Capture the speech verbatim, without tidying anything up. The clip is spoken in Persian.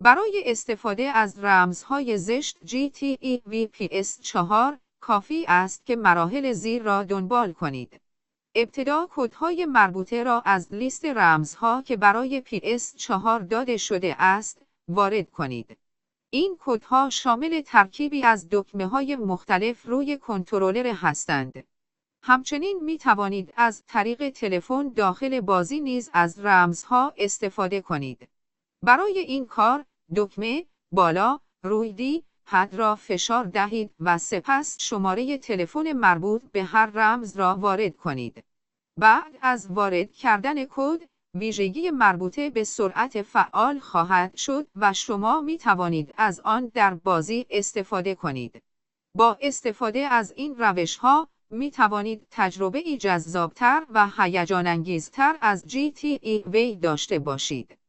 برای استفاده از رمزهای زشت جی تی ای وی پی اس چهار کافی است که مراحل زیر را دنبال کنید. ابتدا کدهای مربوطه را از لیست رمزها که برای پی اس چهار داده شده است وارد کنید. این کدها شامل ترکیبی از دکمه‌های مختلف روی کنترلر هستند. همچنین می توانید از طریق تلفن داخل بازی نیز از رمزها استفاده کنید. برای این کار، دکمه بالا رویدی پد را فشار دهید و سپس شماره تلفن مربوط به هر رمز را وارد کنید. بعد از وارد کردن کد، ویژگی مربوطه به سرعت فعال خواهد شد و شما می توانید از آن در بازی استفاده کنید. با استفاده از این روش‌ها می توانید تجربه‌ای جذاب‌تر و هیجان‌انگیزتر از جی تی ای وی داشته باشید.